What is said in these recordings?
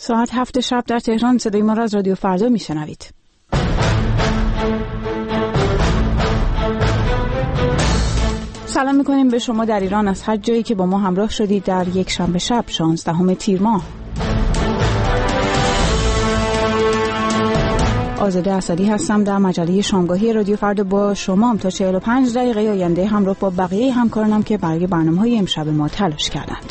ساعت 7 شب در تهران صدای ما را از رادیو فردا میشنوید. سلام میکنیم به شما در ایران از هر جایی که با ما همراه شدید در یک شنبه شب 16 تیر ماه. آزاده اسدی هستم. در مجله شامگاهی رادیو فردا با شما تا 45 دقیقه آینده همراه با بقیه همکارانم که برای برنامه‌های امشب ما تلاش کردند.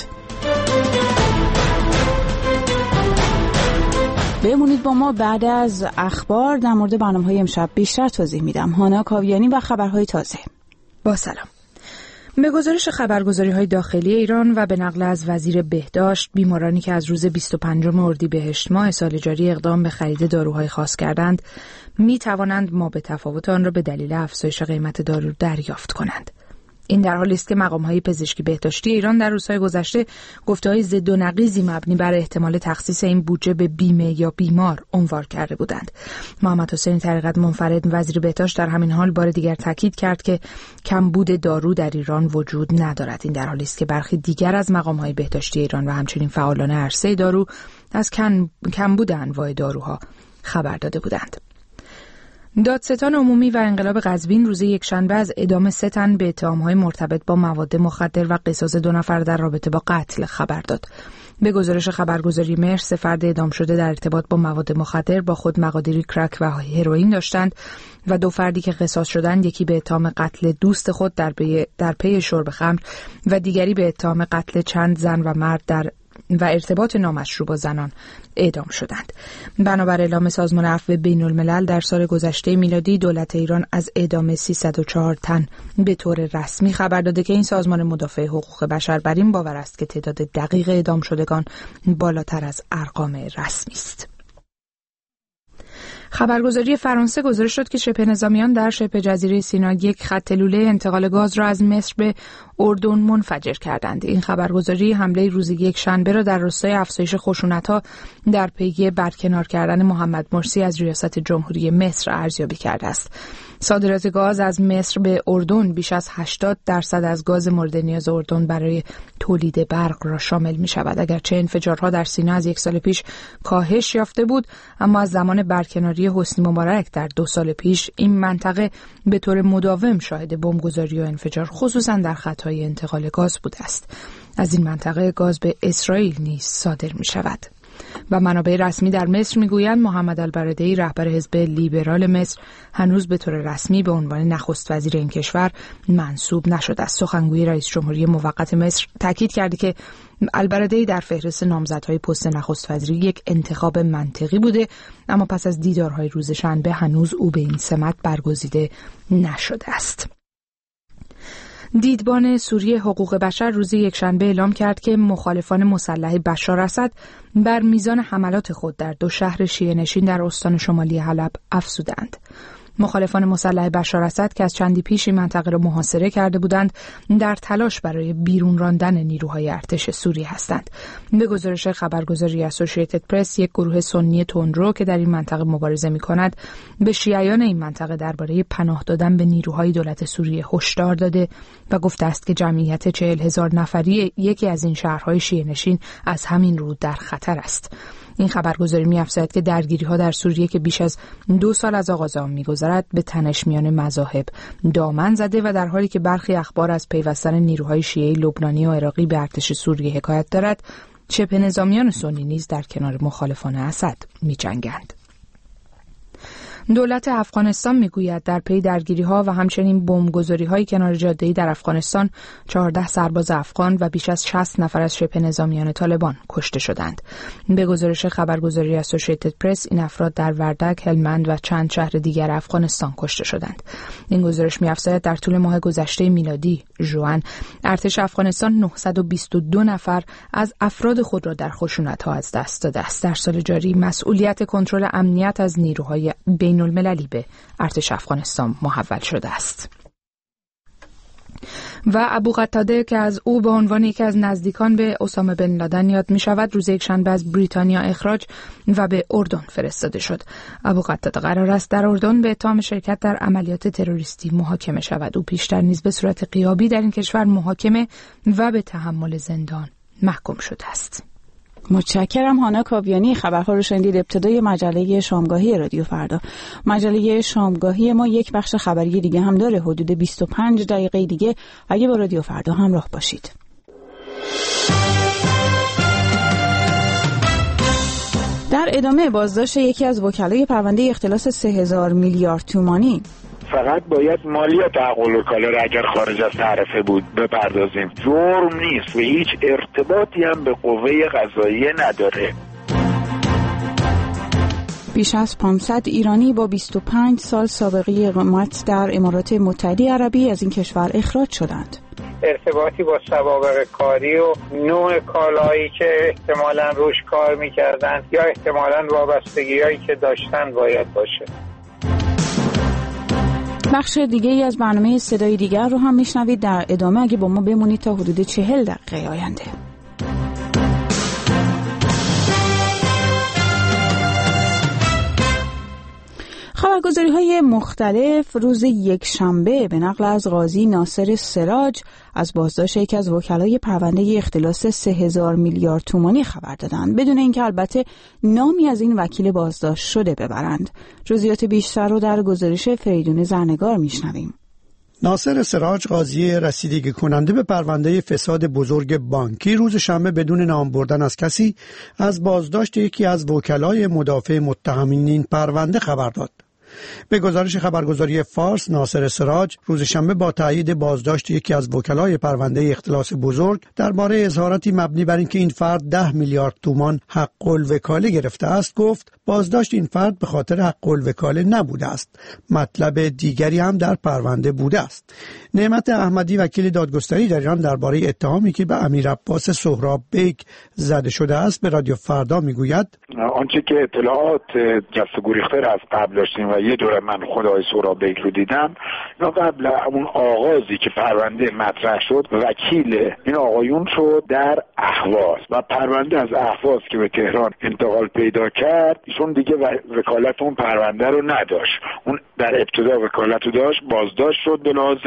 بمونید با ما. بعد از اخبار در مورد برنامه‌های امشب بیشتر توضیح میدم. هانا کاویانی و خبرهای تازه. با سلام. به گزارش خبرگزاری‌های داخلی ایران و به نقل از وزیر بهداشت، بیمارانی که از روز 25 اردیبهشت ماه سال جاری اقدام به خرید داروهای خاص کردند، می‌توانند مابع‌تفاوت آن را به دلیل افزایش قیمت دارو دریافت کنند. این در حالی است که مقام‌های پزشکی بهداشتی ایران در روزهای گذشته گفته‌های ضد و نقیضی مبنی بر احتمال تخصیص این بودجه به بیمه یا بیمار عنوان کرده بودند. محمد حسین طریقت منفرد وزیر بهداشت در همین حال بار دیگر تاکید کرد که کمبود دارو در ایران وجود ندارد. این در حالی است که برخی دیگر از مقام‌های بهداشتی ایران و همچنین فعالان عرصه دارو از کمبود انواع داروها خبر داده بودند. دادستان عمومی و انقلاب قزوین روز یکشنبه از اعدام 3 تن به اتهام‌های مرتبط با مواد مخدر و قصاص 2 نفر در رابطه با قتل خبر داد. به گزارش خبرگزاری مهر، 3 فرد اعدام شده در ارتباط با مواد مخدر با خود مقادیری کرک و هروئین داشتند و 2 فردی که قصاص شدند، یکی به اتهام قتل دوست خود در پی شرب خمر و دیگری به اتهام قتل چند زن و مرد و ارتباط نامشروع با زنان اعدام شدند. بنابر اعلام سازمان عفو بین‌الملل در سال گذشته میلادی، دولت ایران از اعدام 304 تن به طور رسمی خبر داده که این سازمان مدافع حقوق بشر بر این باور است که تعداد دقیق اعدام شدگان بالاتر از ارقام رسمی است. خبرگزاری فرانسه گزارش داد که شبه نظامیان در شبه جزیره سینای یک خط لوله انتقال گاز را از مصر به اردن منفجر کردند. این خبرگزاری حمله روز یکشنبه را در راستای افزایش خشونت‌ها در پی برکنار کردن محمد مرسی از ریاست جمهوری مصر ارزیابی کرده است. صادرات گاز از مصر به اردن بیش از 80% از گاز مورد نیاز اردن برای تولید برق را شامل می شود. اگرچه انفجارها در سینا از 1 سال پیش کاهش یافته بود، اما از زمان برکناری حسنی مبارک در 2 سال پیش این منطقه به طور مداوم شاهد بمبگذاری و انفجار خصوصا در خطهای انتقال گاز بوده است. از این منطقه گاز به اسرائیل نیز صادر می شود. و منابع رسمی در مصر میگویند محمد البرادعی رهبر حزب لیبرال مصر هنوز به طور رسمی به عنوان نخست وزیر این کشور منصوب نشده است. سخنگوی رئیس جمهوری موقت مصر تاکید کرده که البرادعی در فهرست نامزدهای پست نخست وزیری یک انتخاب منطقی بوده، اما پس از دیدارهای روز شنبه هنوز او به این سمت برگزیده نشده است. دیدبان سوریه حقوق بشر روز یکشنبه اعلام کرد که مخالفان مسلح بشار اسد بر میزان حملات خود در 2 شهر شیعه نشین در استان شمالی حلب افزودند. مخالفان مسلح بشار اسد که از چندی پیش این منطقه را محاصره کرده بودند، در تلاش برای بیرون راندن نیروهای ارتش سوریه هستند. به گزارش خبرگزاری اسوسییتد پرس، یک گروه سنی تندرو که در این منطقه مبارزه می‌کند، به شیعیان این منطقه درباره پناه دادن به نیروهای دولت سوریه هشدار داده و گفته است که جمعیت 40,000 نفری یکی از این شهرهای شیعه نشین از همین رو در خطر است. این خبرگزاری می‌افزاید که درگیری‌ها در سوریه که بیش از 2 سال از آغاز آن می‌گذرد به تنش میان مذاهب دامن زده و در حالی که برخی اخبار از پیوستن نیروهای شیعه لبنانی و عراقی به ارتش سوریه حکایت دارد، شبه نظامیان سنی نیز در کنار مخالفان اسد می‌جنگند. دولت افغانستان میگوید در پی درگیری‌ها و همچنین بمبگذاری‌های کنار جاده‌ای در افغانستان 14 سرباز افغان و بیش از 60 نفر از شبه نظامیان طالبان کشته شدند. به گزارش خبرگزاری اسوسییتد پرس، این افراد در وردک، هلمند و چند شهر دیگر افغانستان کشته شدند. این گزارش می‌افزاید در طول ماه گذشته میلادی ژوئن، ارتش افغانستان 922 نفر از افراد خود را در خشونت‌ها از دست داده است. در سال جاری مسئولیت کنترل امنیت از نیروهای بین‌المللی به ارتش افغانستان محول شده است. و ابو قتاده که از او به عنوان یکی از نزدیکان به اسامه بن لادن یاد می شود، روز یکشنبه از بریتانیا اخراج و به اردن فرستاده شد. ابو قتاده قرار است در اردن به اتهام شرکت در عملیات تروریستی محاکمه شود. او پیشتر نیز به صورت غیابی در این کشور محاکمه و به تحمل زندان محکوم شده است. متشکرم. هانا کاویانی، خبرها رو شنیدید. ابتدای مجله شامگاهی رادیو فردا. مجله شامگاهی ما یک بخش خبری دیگه هم داره، حدود 25 دقیقه دیگه اگه با رادیو فردا همراه باشید. در ادامه بازداشت یکی از وکلای پرونده اختلاس 3000 میلیارد تومانی. فقط باید مالیات تعقل وکاله را اگر خارج از تعرفه بود بپردازیم. جرم نیست و هیچ ارتباطی هم به قوه قضاییه نداره. بیش از 500 ایرانی با 25 سال سابقه اقامت در امارات متحده عربی از این کشور اخراج شدند. ارتباطی با سوابق کاری و نوع کالایی که احتمالاً روش کار می‌کردند یا احتمالاً وابستگی‌هایی که داشتن باید باشه. بخش دیگه ای از برنامه صدای دیگر رو هم میشنوید در ادامه اگه با ما بمونید تا حدود 40 دقیقه آینده. خبرگزاری‌های مختلف روز یکشنبه به نقل از قاضی ناصر سراج از بازداشت یکی از وکلای پرونده اختلاس 3000 میلیارد تومانی خبر دادند، بدون اینکه البته نامی از این وکیل بازداشت شده ببرند. جزئیات بیشتر رو در گزارش فریدون زرنگار میشنویم. ناصر سراج، قاضی رسیدگی کننده به پرونده فساد بزرگ بانکی، روز شنبه بدون نام بردن از کسی از بازداشت یکی از وکلای مدافع متهمین این پرونده خبر داد. به گزارش خبرگزاری فارس، ناصر سراج روز شنبه با تایید بازداشت یکی از وکلای پرونده اختلاس بزرگ درباره اظهاراتی مبنی بر اینکه این فرد 10 میلیارد تومان حق الوکاله گرفته است گفت بازداشت این فرد به خاطر حق الوکاله نبوده است، مطلب دیگری هم در پرونده بوده است. نعمت احمدی، وکیل دادگستری در ایران، درباره اتهامی که به امیرعباس سهراب بیگ زده شده است به رادیو فردا میگوید آنچه که اطلاعات جست و گریخته را از قبل داشتیم و یه دوره من خود آقای سهراب بیگ رو دیدم، یا قبل اون آغازی که پرونده مطرح شد وکیل این آقایون شد در اهواز و پرونده از اهواز که به تهران انتقال پیدا کرد ایشون دیگه وکالت اون پرونده رو نداشت. اون در ابتدا وکالت رو داشت، بازداشت شد به لحاظ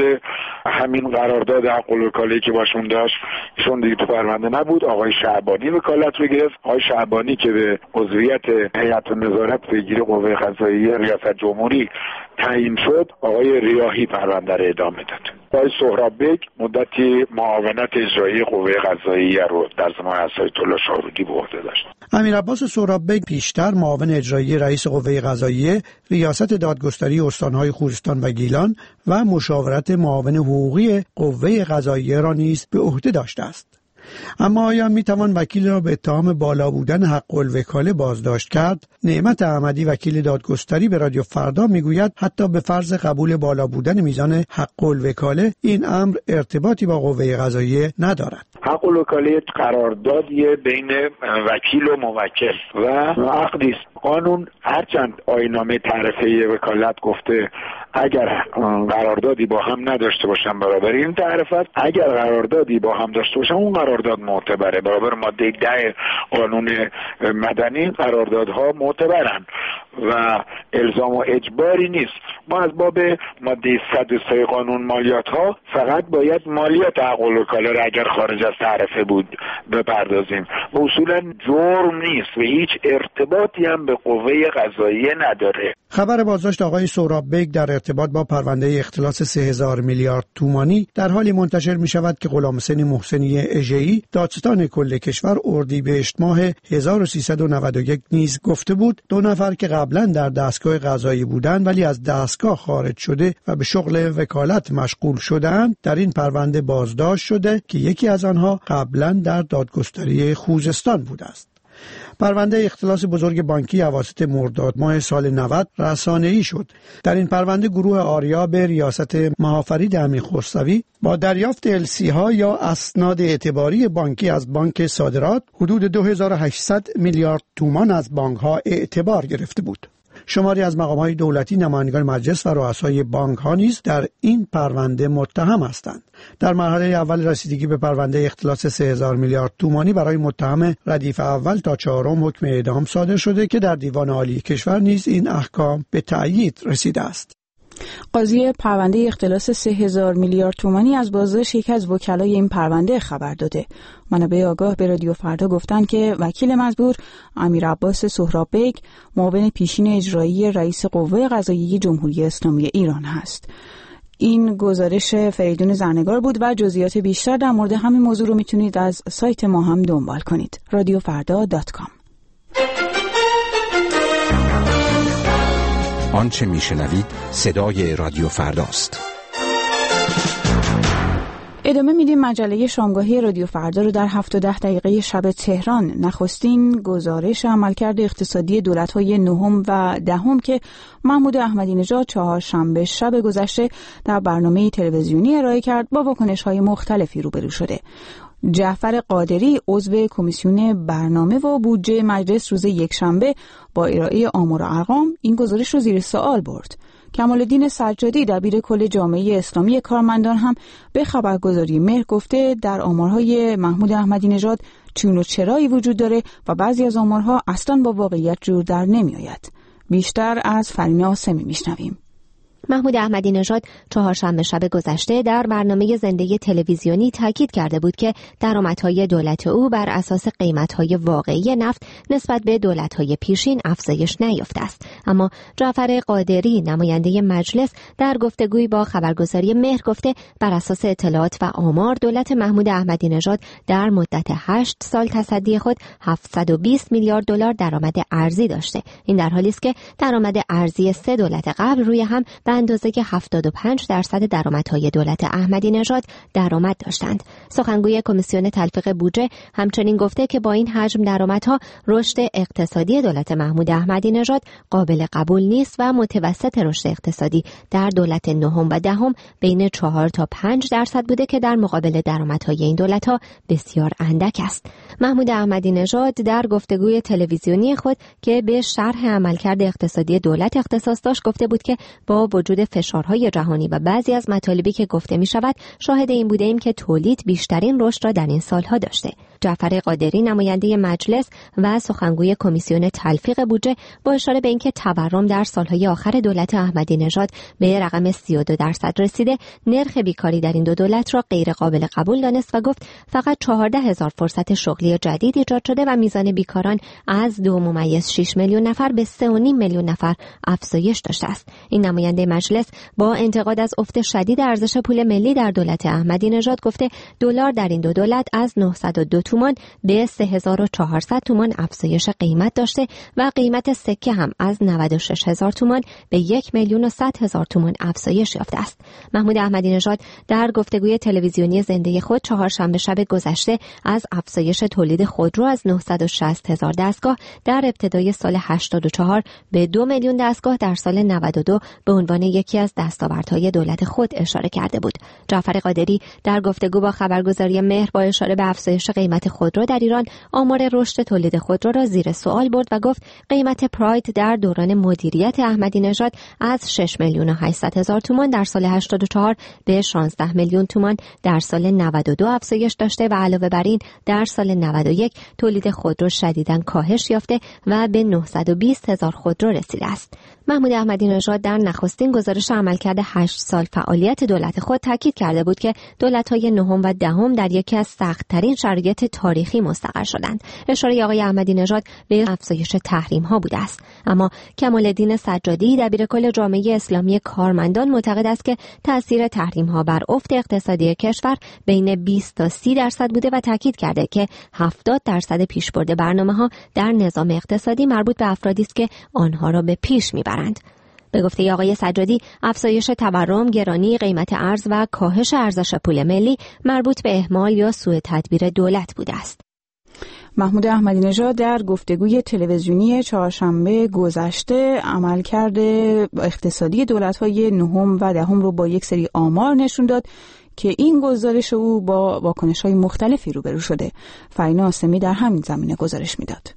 همین قرارداد حق الوکاله‌ای که باشون داشت، ایشون دیگه تو پرونده نبود. آقای شعبانی وکالت رو گرفت. آقای شعبانی که به عضویت هیئت نظارت پیگیری قوه قضاییه ریاست جمهوری تعیین شد، آقای ریاحی پرونده رو ادامه داد. آقای سهراب بیگ مدتی معاونت اجرایی قوه قضاییه رو در زمان آیت الله شاهرودی به عهده داشت. امیرعباس سهراب بیگ پیشتر معاون اجرایی رئیس قوه قضاییه، ریاست دادگستری استان‌های خوزستان و گیلان و مشاورت معاون حقوقی قوه قضاییه را نیز به عهده داشته است. اما آیا میتوان وکیل را به اتهام بالا بودن حق الوکاله بازداشت کرد؟ نعمت احمدی، وکیل دادگستری، به رادیو فردا میگوید حتی به فرض قبول بالا بودن میزان حق الوکاله این امر ارتباطی با قوه قضاییه ندارد. حق الوکاله قراردادیه بین وکیل و موکل و عقدی است. قانون هرچند آیین‌نامه تعرفه وکالت گفته اگر قراردادی با هم نداشته باشن برابر این تعرفه است، اگر قراردادی با هم داشته باشن اون قرارداد معتبره. برابر ماده 10 قانون مدنی قراردادها معتبرن و الزام و اجباری نیست. ما از باب ماده 103 قانون مالیات ها فقط باید مالیات حق الوکاله را اگر خارج از تعرفه بود بپردازیم و اصولا جرم نیست و هیچ ارتباطی هم به قوه قضاییه نداره. خبر بازداشت آقای سهراب بیگ در ارتباط با پرونده اختلاس 3000 میلیارد تومانی در حالی منتشر می شود که غلامحسین محسنی اژه‌ای، دادستان کل کشور، اردیبهشت ماه 1391 نیز گفته بود 2 نفر که قبلا در دستگاه قضایی بودند ولی از دستگاه خارج شده و به شغل وکالت مشغول شدند در این پرونده بازداشت شده که یکی از آنها قبلا در دادگستری خوزستان بوده است. پرونده اختلاس بزرگ بانکی اواسط مرداد ماه سال 90 رسانه‌ای شد. در این پرونده گروه آریا به ریاست مهافرید امین خسروی با دریافت السی ها یا اسناد اعتباری بانکی از بانک صادرات حدود 2800 میلیارد تومان از بانک ها اعتبار گرفته بود. شماری از مقام‌های دولتی، نمایندگان مجلس و رؤسای بانک‌ها نیز در این پرونده متهم هستند. در مرحله اول رسیدگی به پرونده اختلاس 3000 میلیارد تومانی برای متهم ردیف اول تا 4م حکم اعدام صادر شده که در دیوان عالی کشور نیز این احکام به تأیید رسیده است. قاضی پرونده اختلاس 3000 میلیارد تومانی از بازداشت یکی از وکلای این پرونده خبر داده. منابع آگاه به رادیو فردا گفتند که وکیل مزبور امیر عباس سهراب بیگ معاون پیشین اجرایی رئیس قوه قضاییه جمهوری اسلامی ایران هست. این گزارش فریدون زرنگار بود و جزئیات بیشتر در مورد همین موضوع رو میتونید از سایت ما هم دنبال کنید. radiofarda.com. آنچه میشنوید صدای رادیو فرداست. ادامه میدیم مجله شامگاهی رادیو فردا رو در 7 تا 10 دقیقه شب تهران. نخستین گزارش عملکرد اقتصادی دولت‌های نهم و دهم که محمود احمدی نژاد چهارشنبه شب گذشته در برنامه تلویزیونی ارائه کرد با واکنش‌های مختلفی روبرو شده. جعفر قادری عضو کمیسیون برنامه و بودجه مجلس روز یکشنبه با ارائه آمار و ارقام این گزارش رو زیر سوال برد. کمال‌الدین سجادی دبیر کل جامعه اسلامی کارمندان هم به خبرگزاری مهر گفته در آمارهای محمود احمدی نژاد چون و چرایی وجود داره و بعضی از آمارها اصلاً با واقعیت جور در نمیآید. بیشتر از فرینه آسمی میشنویم. محمود احمدی نژاد چهارشنبه شب گذشته در برنامه زنده تلویزیونی تاکید کرده بود که درآمدهای دولت او بر اساس قیمت‌های واقعی نفت نسبت به دولت‌های پیشین افزایش نیافته است. اما جعفر قادری نماینده مجلس در گفتگویی با خبرگزاری مهر گفته بر اساس اطلاعات و آمار دولت محمود احمدی نژاد در مدت 8 سال تصدی خود 720 میلیارد دلار درآمد ارزی داشته. این در حالی است که درآمد ارزی 3 دولت قبل روی هم به اندازه 75% درآمدهای دولت احمدی نژاد درآمد داشتند. سخنگوی کمیسیون تلفیق بودجه همچنین گفته که با این حجم درآمدها رشد اقتصادی دولت محمود احمدی نژاد قابل قبول نیست و متوسط رشد اقتصادی در دولت نهم و دهم بین 4 تا 5% بوده که در مقابل درآمدهای این دولت‌ها بسیار اندک است. محمود احمدی نژاد در گفتگوی تلویزیونی خود که به شرح عملکرد اقتصادی دولت اختصاص داشت گفته بود که با وجود فشارهای جهانی و بعضی از مطالبی که گفته می شود شاهد این بوده ایم که تولید بیشترین رشد را در این سالها داشته. جعفر قادری نماینده مجلس و سخنگوی کمیسیون تلفیق بودجه با اشاره به اینکه تورم در سالهای آخر دولت احمدی نژاد به رقم 32% رسیده، نرخ بیکاری در این دو دولت را غیر قابل قبول دانست و گفت فقط 14,000 فرصت شغلی جدید ایجاد شده و میزان بیکاران از 2.6 میلیون نفر به 3.5 میلیون نفر افزایش داشته است. این نماینده مجلس با انتقاد از افت شدید ارزش پول ملی در دولت احمدی نژاد گفته دلار در این دو دولت از 902 تومان به 3400 تومان افزایش قیمت داشته و قیمت سکه هم از 96,000 تومان به 1,100,000 تومان افزایش یافته است. محمود احمدی نژاد در گفتگوی تلویزیونی زنده خود چهارشنبه شب گذشته از افزایش تولید خودرو از 960,000 دستگاه در ابتدای سال 84 به 2 میلیون دستگاه در سال 92 به عنوان یکی از دستاوردهای دولت خود اشاره کرده بود. جعفر قادری در گفتگو با خبرگزاری مهر با اشاره به افزایش قیمت خودرو در ایران آمار رشد تولید خودرو را زیر سوال برد و گفت قیمت پراید در دوران مدیریت احمدی نژاد از 6,800,000 تومان در سال 84 به 16 میلیون تومان در سال 92 افزایش داشته و علاوه بر این در سال 91 تولید خودرو شدیداً کاهش یافته و به 920,000 خودرو رسیده است. محمود احمدی نژاد در نخستین گزارش عملکرد 8 سال فعالیت دولت خود تاکید کرده بود که دولت‌های نهم و دهم در یکی از سخت‌ترین شرایط تاریخی مستقر شدند. اشاره آقای احمدی نژاد به افزایش تحریم‌ها بوده است. اما کمال‌الدین سجادی دبیر کل جامعه اسلامی کارمندان معتقد است که تأثیر تحریم‌ها بر افت اقتصادی کشور بین 20 تا 30% بوده و تاکید کرده که 70% پیشبرد برنامه‌ها در نظام اقتصادی مربوط به افرادی است که آنها را به پیش می‌برند. به گفته آقای سجادی، افزایش تورم، گرانی قیمت ارز و کاهش ارزش پول ملی مربوط به اهمال یا سوء تدبیر دولت بوده است. محمود احمدی نژاد در گفتگوی تلویزیونی چهارشنبه گذشته عملکرد اقتصادی دولت‌های نهم و دهم رو با یک سری آمار نشون داد که این گزارش او با واکنش‌های مختلفی روبرو شده. فرینه آسمی در همین زمینه گزارش میداد.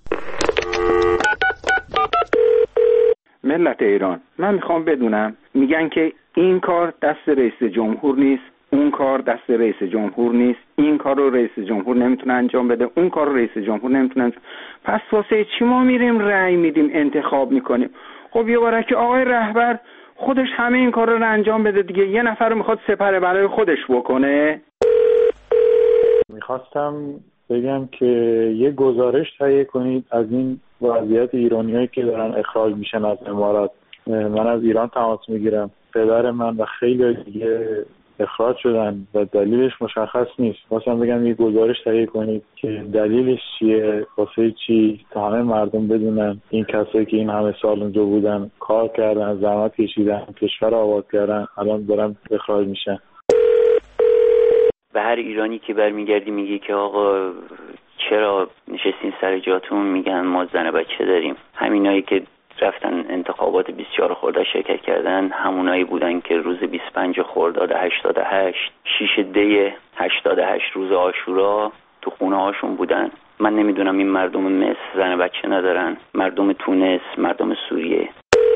ملت ایران، من میخوام بدونم، میگن که این کار دست رئیس جمهور نیست، اون کار دست رئیس جمهور نیست، این کار رو رئیس جمهور نمیتونه انجام بده، اون کار رو رئیس جمهور نمیتونه انجام. پس واسه چی ما میریم رأی میدیم انتخاب میکنیم؟ خب یه باره که آقای رهبر خودش همه این کار رو انجام بده دیگه. یه نفر رو میخواد سپر بلای خودش بکنه. میخواستم بگم که یه گزارش تهیه کنید از این وضعیت ایرانیایی که دارن اخراج میشن از امارات. من از ایران تماس میگیرم، پدر من و خیلی دیگه اخراج شدن و دلیلش مشخص نیست. خواستم بگم یه گزارش تهیه کنید که دلیلش چیه، واسه چی، تا همه مردم بدونن این کسایی که این همه سال اونجا بودن، کار کردن، زحمت کشیدن، کشور آباد کردن، الان دارن اخراج میشن. به هر ایرانی که برمیگردی میگی که آقا چرا نشستین سر جاتون، میگن ما زن بچه داریم. همینایی که رفتن انتخابات 24 خرداد شرکت کردن همونایی بودن که روز 25 خرداد 88 6 دی 88 روز عاشورا تو خونه هاشون بودن. من نمیدونم این مردم مصر زن بچه ندارن، مردم تونس، مردم سوریه.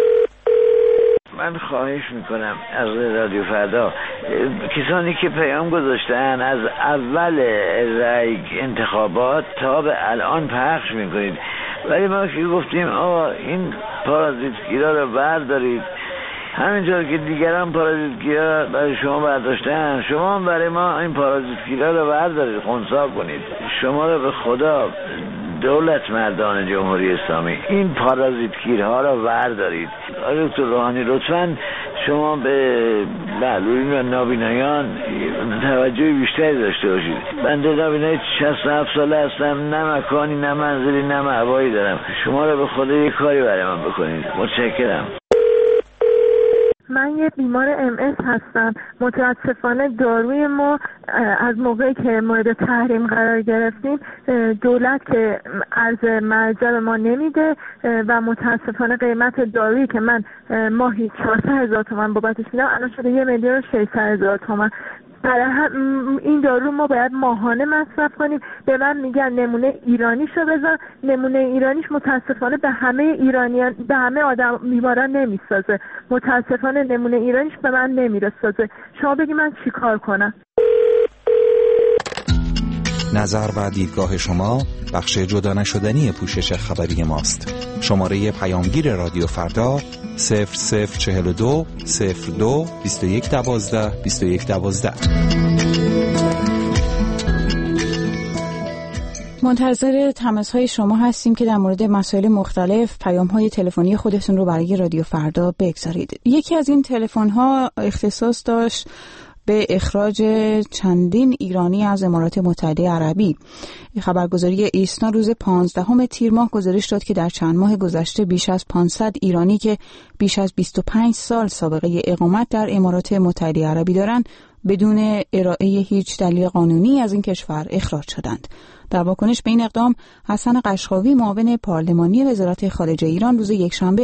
من خواهش میکنم از رادیو فردا کسانی که پیام گذاشتن از اول انتخابات تا به الان پخش میکنید، ولی ما که گفتیم آقا این پارازیتگیرا رو بردارید، همینطور که دیگران پارازیتگیرا برای شما برداشتن، شما هم برای ما این پارازیتگیرا رو بردارید، خنثی کنید. شما رو به خدا دولت مردان جمهوری اسلامی این پارازیتگیرها رو بردارید. دکتر روحانی لطفاً شما به معلولین و نابینایان توجه بیشتری داشته باشید. بنده نابینای 67 ساله هستم، نه مکانی نه منزلی نه مأوایی دارم. شما رو به خدا یک کاری برای من بکنید. متشکرم. من یه بیمار MS هستم. متاسفانه داروی ما از موقعی که مورد تحریم قرار گرفتیم دولت که ارز مرجع به ما نمیده و متاسفانه قیمت دارویی که من ماهی 400,000 تومان بابتش میدم الان شده 1,600,000 تومان. برای این دارو ما باید ماهانه مصرف کنیم. به من میگن نمونه ایرانیشو بزن. نمونه ایرانیش متاسفانه به همه ایرانیان، به همه آدم بیماران نمیسازه. متاسفانه نمونه ایرانیش به من نمیرسازه. شما بگی من چی کار کنم؟ نظر و دیدگاه شما بخش جدا نشدنی پوشش خبری ماست. شماره پیامگیر رادیو فردا 0042 02 2112 2112. منتظر تماس‌های شما هستیم که در مورد مسائل مختلف پیام‌های تلفنی خودتون رو برای رادیو فردا بگذارید. یکی از این تلفن‌ها اختصاص داشت به اخراج چندین ایرانی از امارات متحده عربی. خبرگزاری ایسنا روز 15 تیر ماه گزارش داد که در چند ماه گذشته بیش از 500 ایرانی که بیش از 25 سال سابقه اقامت در امارات متحده عربی دارند بدون ارائه هیچ دلیل قانونی از این کشور اخراج شدند. در واکنش به این اقدام حسن قشقاوی معاون پارلمانی وزارت خارجه ایران روز یکشنبه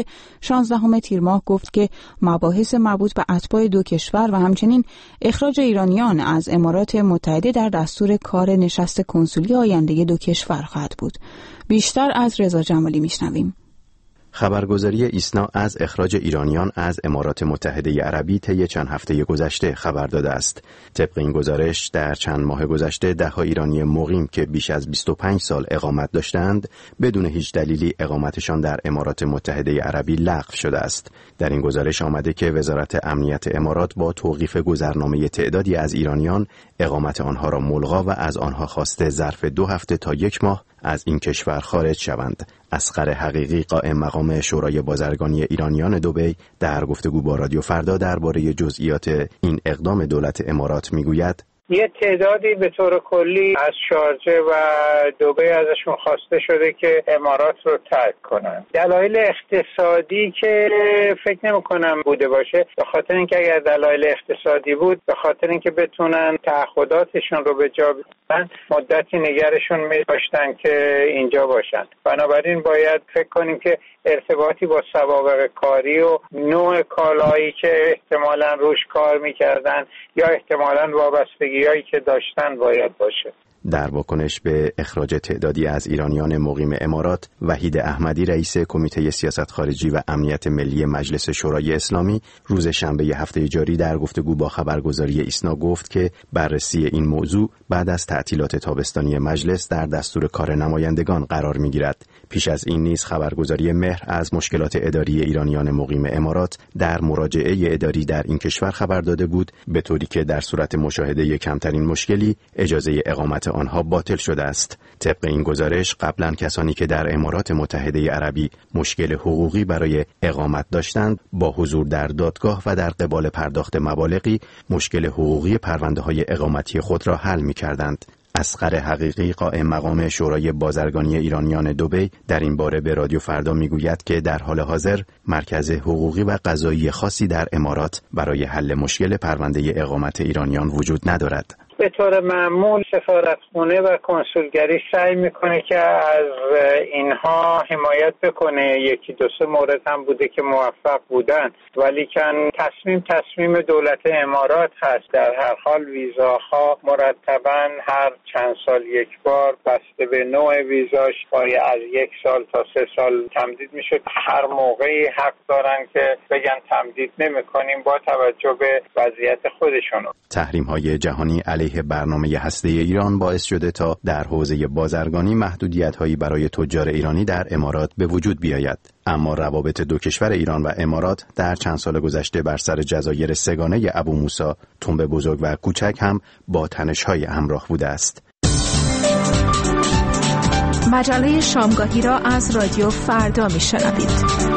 16 تیر ماه گفت که مباحث مربوط به اتباع دو کشور و همچنین اخراج ایرانیان از امارات متحده در دستور کار نشست کنسولی آینده دو کشور خواهد بود. بیشتر از رضا جمالی میشنویم. خبرگزاری ایسنا از اخراج ایرانیان از امارات متحده عربی طی چند هفته گذشته خبر داده است. طبق این گزارش در چند ماه گذشته ده‌ها ایرانی مقیم که بیش از 25 سال اقامت داشتند بدون هیچ دلیلی اقامتشان در امارات متحده عربی لغو شده است. در این گزارش آمده که وزارت امنیت امارات با توقیف گذرنامه تعدادی از ایرانیان اقامت آنها را ملغا و از آنها خواسته ظرف 2 هفته تا 1 ماه از این کشور خارج شوند. اصغر حقیقی قائم مقام شورای بازرگانی ایرانیان دبی در گفتگو با رادیو فردا درباره جزئیات این اقدام دولت امارات میگوید: یه تعدادی به طور کلی از شارجه و دبی ازشون خواسته شده که امارات رو ترک کنن. دلایل اقتصادی که فکر نمی‌کنم بوده باشه، به خاطر اینکه اگر دلایل اقتصادی بود، به خاطر اینکه بتونن تعهداتشون رو به جا بیارن، مدتی نگرشون می‌داشتن که اینجا باشن. بنابراین باید فکر کنیم که ارتباطی با سوابق کاری و نوع کالایی که احتمالاً روش کار می‌کردن یا احتمالاً وابستگی‌هایی که داشتن باید باشه. در واکنش به اخراج تعدادی از ایرانیان مقیم امارات، وحید احمدی رئیس کمیته سیاست خارجی و امنیت ملی مجلس شورای اسلامی روز شنبه هفته جاری در گفتگو با خبرگزاری ایسنا گفت که بررسی این موضوع بعد از تعطیلات تابستانی مجلس در دستور کار نمایندگان قرار می‌گیرد. پیش از این نیز خبرگزاری مهر از مشکلات اداری ایرانیان مقیم امارات در مراجعه اداری در این کشور خبر داده بود، به طوری که در صورت مشاهده کمترین مشکلی اجازه اقامت آنها باطل شده است. طبق این گزارش قبلا کسانی که در امارات متحده عربی مشکل حقوقی برای اقامت داشتند با حضور در دادگاه و در قبال پرداخت مبالغی مشکل حقوقی پرونده‌های اقامتی خود را حل می‌کردند. اصغر حقیقی قائم مقام شورای بازرگانی ایرانیان دبی در این باره به رادیو فردا میگوید که در حال حاضر مرکز حقوقی و قضایی خاصی در امارات برای حل مشکل پرونده اقامت ایرانیان وجود ندارد. به طور معمول سفارتخونه و کنسولگری سعی میکنه که از اینها حمایت بکنه. یکی دو سه مورد هم بوده که موفق بودن، ولی کن تصمیم دولت امارات هست. در هر حال ویزاها مرتباً هر چند سال یک بار بسته به نوع ویزاش از 1 سال تا 3 سال تمدید میشه. هر موقعی حق دارن که بگن تمدید نمیکنیم با توجه به وضعیت خودشون. تحریم‌های جهانی علیه برنامه هسته ایران باعث شده تا در حوزه بازرگانی محدودیت‌هایی برای تجار ایرانی در امارات به وجود بیاید. اما روابط دو کشور ایران و امارات در چند سال گذشته بر سر جزایر سگانه ابو موسی، تنب بزرگ و کوچک هم با تنش‌های همراه بوده است. مجله شامگاهی را از رادیو فردا میشنوید.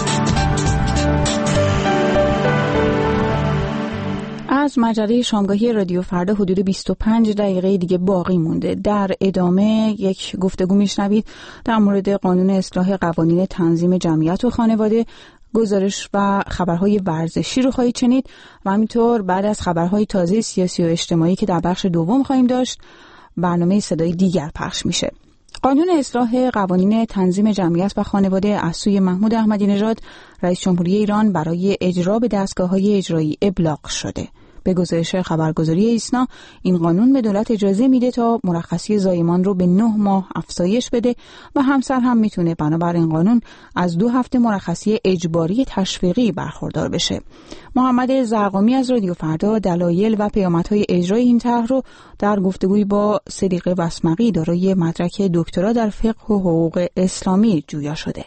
از مجله شامگاهی رادیو فردا حدود 25 دقیقه دیگه باقی مونده. در ادامه یک گفتگو میشنوید در مورد قانون اصلاح قوانین تنظیم جمعیت و خانواده، گزارش و خبرهای ورزشی رو خواهید شنید و همینطور بعد از خبرهای تازه سیاسی و اجتماعی که در بخش دوم خواهیم داشت، برنامه صدای دیگر پخش میشه. قانون اصلاح قوانین تنظیم جمعیت و خانواده از سوی محمود احمدی نژاد رئیس جمهوری ایران برای اجرا به دستگاه‌های اجرایی ابلاغ شده. به گزارش خبرگزاری ایسنا، این قانون به دولت اجازه میده تا مرخصی زایمان رو به 9 ماه افزایش بده و همسر هم میتونه بنابر این قانون از 2 هفته مرخصی اجباری تشویقی برخوردار بشه. محمد زرقامی از رادیو فردا دلایل و پیامدهای اجرای این طرح رو در گفتگوی با صدیقه وسمقی دارای مدرک دکترا در فقه و حقوق اسلامی جویا شده.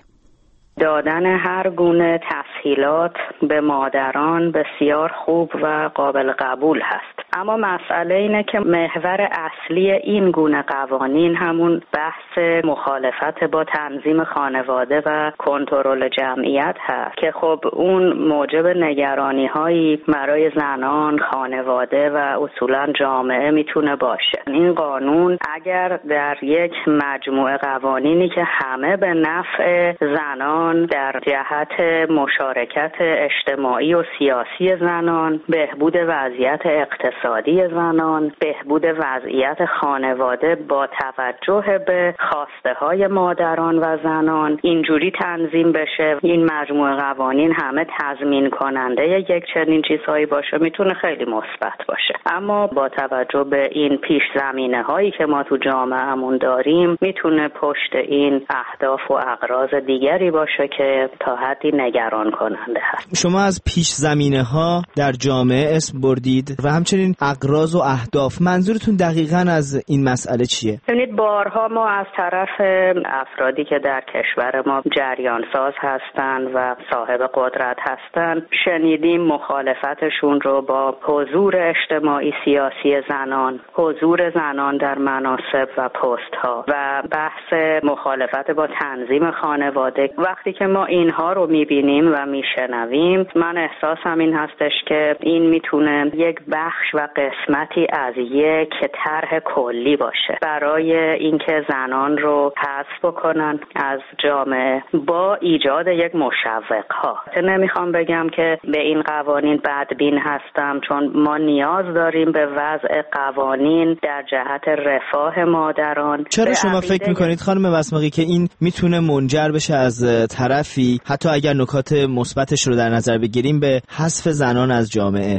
دادن هر گونه تسهیلات به مادران بسیار خوب و قابل قبول هست، اما مسئله اینه که محور اصلی این گونه قوانین همون بحث مخالفت با تنظیم خانواده و کنترل جمعیت هست که خب اون موجب نگرانی هایی برای زنان، خانواده و اصولا جامعه میتونه باشه. این قانون اگر در یک مجموعه قوانینی که همه به نفع زنان در جهت مشارکت اجتماعی و سیاسی زنان، بهبود وضعیت اقتصادی زنان، بهبود وضعیت خانواده با توجه به خواسته های مادران و زنان اینجوری تنظیم بشه، این مجموعه قوانین همه تضمین کننده یک چنین چیزهایی باشه، میتونه خیلی مثبت باشه. اما با توجه به این پیش زمینه هایی که ما تو جامعهمون داریم، میتونه پشت این اهداف و اغراض دیگری باشه که تا حدی نگران کننده هست. شما از پیش زمینه ها در جامعه اسم بردید و همچنین اغراض و اهداف، منظورتون دقیقاً از این مسئله چیه؟ ببینید بارها ما از طرف افرادی که در کشور ما جریان ساز هستند و صاحب قدرت هستند شنیدیم مخالفتشون رو با حضور اجتماعی سیاسی زنان، حضور زنان در مناصب و پست ها و بحث مخالفت با تنظیم خانواده. وقتی که ما اینها رو میبینیم و میشنویم، من احساسم این هستش که این میتونه یک بخش و قسمتی از یک طرح کلی باشه برای اینکه زنان رو حذف بکنن از جامعه با ایجاد یک مشوق‌ها. نمیخوام بگم که به این قوانین بدبین هستم، چون ما نیاز داریم به وضع قوانین در جهت رفاه مادران. چرا شما فکر میکنید خانم وسمقی که این میتونه منجر بشه از طرفی، حتی اگر نکات مثبتش رو در نظر بگیریم، به حذف زنان از جامعه؟ بحث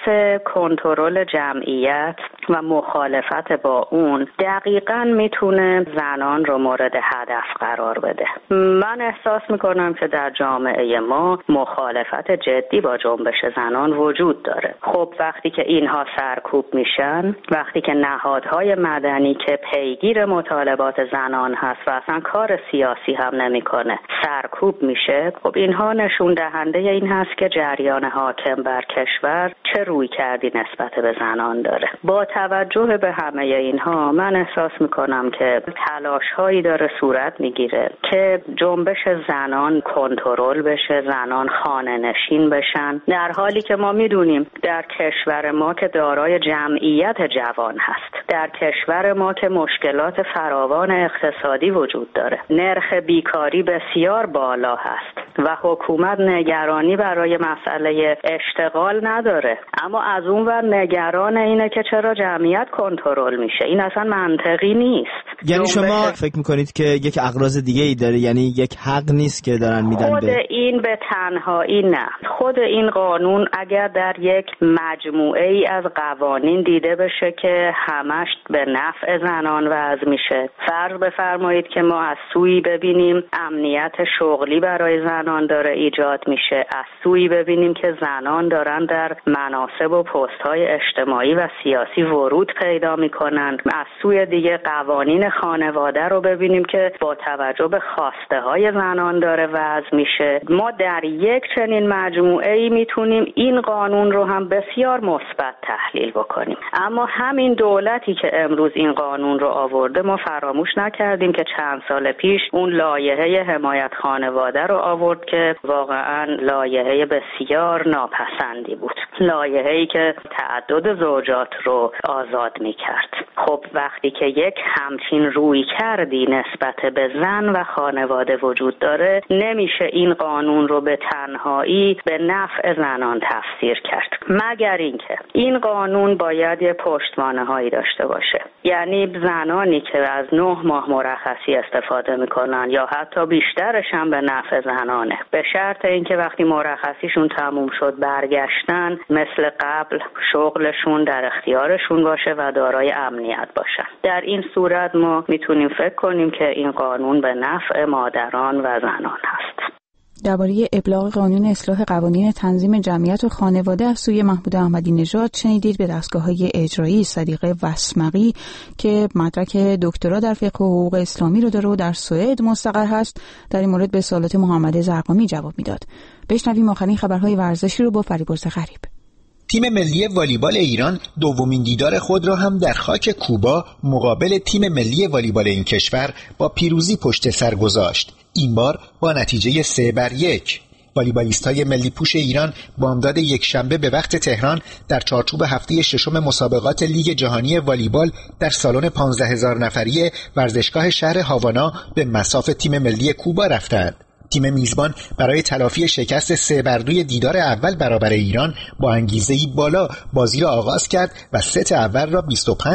کنترل جمعیت و مخالفت با اون دقیقاً میتونه زنان رو مورد هدف قرار بده. من احساس میکنم که در جامعه ما مخالفت جدی با جنبش زنان وجود داره. خب وقتی که اینها سرکوب میشن، وقتی که نهادهای مدنی که پیگیر مطالبات زنان هست و اصلا کار سیاسی هم نمیکنه سرکوب میشه، خب اینها نشون دهنده این هست که جریان حاکم بر کشور چه روی کردی نسبت به زنان داره. با توجه به همه اینها من احساس میکنم که تلاش هایی داره صورت میگیره که جنبش زنان کنترل بشه، زنان خانه نشین بشن، در حالی که ما میدونیم در کشور ما که دارای جمعیت جوان هست، در کشور ما که مشکلات فراوان اقتصادی وجود داره، نرخ بیکاری بسیار بالا هست و حکومت نگرانی برای مسئله اشتغال نداره، اما از اون ور نگران اینه که چرا جمعیت کنترل میشه. این اصلا منطقی نیست. یعنی شما فکر میکنید که یک اغراض دیگه ای داره، یعنی یک حق نیست که دارن میدن خود این به تنهایی نه. خود این قانون اگر در یک مجموعه ای از قوانین دیده بشه که همش به نفع زنان وضع میشه، فرض بفرمایید که ما از سوی ببینیم امنیت شغلی برای زنان داره ایجاد میشه، از سوی ببینیم که زنان دارن در مناصب و پست‌های اجتماعی و سیاسی ورود پیدا میکنن، از سوی دیگه قوانین خانواده رو ببینیم که با توجه به خواسته های زنان داره وضع میشه. ما در یک چنین مجموعه‌ای میتونیم این قانون رو هم بسیار مثبت تحلیل بکنیم. اما همین دولتی که امروز این قانون رو آورده، ما فراموش نکردیم که چند سال پیش اون لایحه حمایت خانواده رو آورد که واقعا لایحه بسیار ناپسندی بود، لایحه‌ای که تعدد زوجات رو آزاد میکرد. خب وقتی که یک همچین روی کردی نسبت به زن و خانواده وجود داره، نمیشه این قانون رو به تنهایی به نفع زنان تفسیر کرد، مگر اینکه این قانون باید یه پشتوانه هایی داشته باشه. یعنی زنانی که از 9 ماه مرخصی استفاده میکنن یا حتی بیشترش هم به نفع زنانه، به شرط اینکه وقتی مرخصیشون تموم شد برگشتن مثل قبل شغلشون در اختیارشون باشه و دارای امنیت باشن. در این صورت ما میتونیم فکر کنیم که این قانون به نفع مادران و زنان هست. درباره ابلاغ قانون اصلاح قوانین تنظیم جمعیت و خانواده از سوی محمود احمدی نژاد شنیدید به دستگاه‌های اجرایی صدیقه وسمقی که مدرک دکترا در فقه و حقوق اسلامی رو داره و در سوئد مستقر هست، در این مورد به سوالات محمد زرقامی جواب میداد. بشنویم آخرین خبرهای ورزشی رو با فریبرز غریب. تیم ملی والیبال ایران دومین دیدار خود را هم در خاک کوبا مقابل تیم ملی والیبال این کشور با پیروزی پشت سر گذاشت. این بار با نتیجه 3-1. والیبالیست‌های ملی پوش ایران بامداد یک شنبه به وقت تهران در چارچوب هفته ششم مسابقات لیگ جهانی والیبال در سالن 15,000 نفری ورزشگاه شهر هاوانا به مصاف تیم ملی کوبا رفتند. تیم میزبان برای تلافی شکست 3-2 دیدار اول برابر ایران با انگیزه‌ای بالا بازی را آغاز کرد و ست اول را